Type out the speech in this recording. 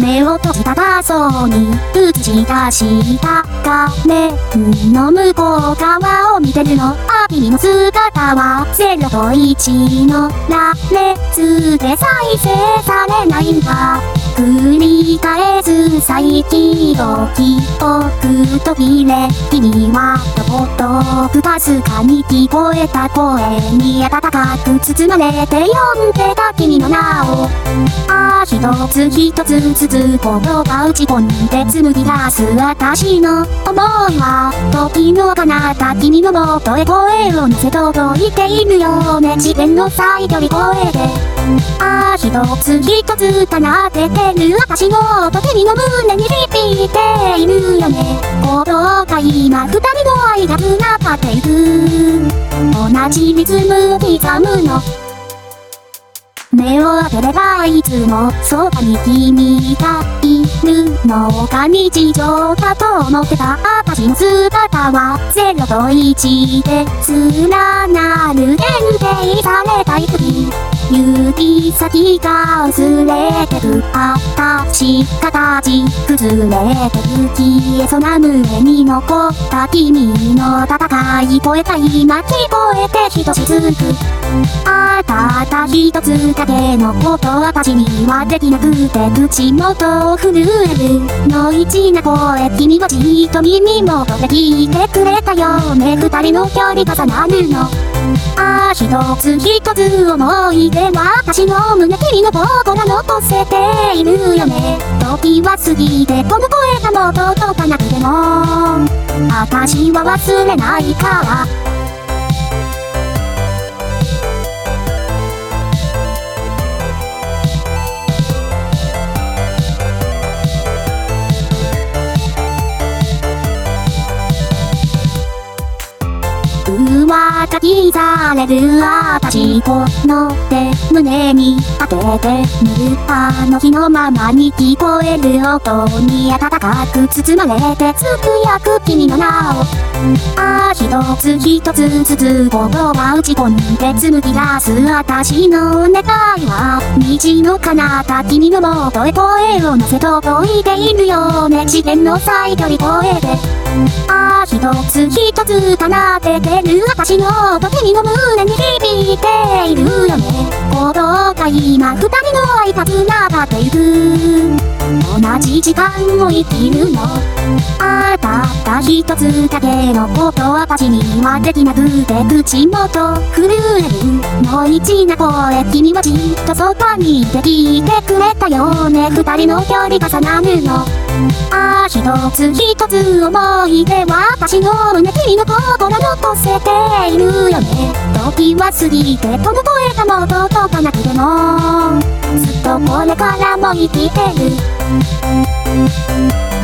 目を閉じた画像に映し出した画面の向こう側を見てるの。君の姿は0と1の羅列で再生されないんだ。繰り返す再起動記憶途切れ。君はどこかすかに聞こえた声に温かく包まれて呼んでた君の名を。一つ一つずつ言葉打ち込んで紡ぎ出す私の想いは時の彼方君のもとへ声を乗せ届いているよね。自然の最距離声で一つ一つ奏でてる私の音君の胸に響いているよね。鼓動が今二人の愛が繋がっていく同じリズム刻むの。目を開ければいつもそばに君がいるのが日常だと思ってた。私の姿は0と1で連なる限定された息。指先が薄れてく形崩れてく消えそうな胸に残った君の戦い声が今聞こえてひとしずく。たった一つだけのこと私にはできなくて口元を震えるノイジーな声。君はじっと耳元で聞いてくれたよね。二人の距離重なるの。一つ一つ思い出は私の胸君の僕が残せているよね。時は過ぎてこの声がもっと届かなくても私は忘れないから。上書きされる私この手胸に当ててみる。あの日のままに聞こえる音に温かく包まれてつぶやく君の名を。一つ一つずつ言葉打ち込んで紡ぎ出す私の願いは虹の彼方君のもとへ声を乗せ届いているよね。自然の最距離声で一つ一つ奏でてる私の音君の胸に響いているよね。鼓動が今二人の愛が繋がっていく同じ時間を生きるの。たった一つだけのこと私にはできなくて口元震えるノイジーな声。君はじっとそばにいて聞いてくれたよね。二人の距離重なるの。一つ一つ思い出は私の胸君の心残せているよね。時は過ぎてこの声がもっと届かなくてもずっとこれからも生きてる。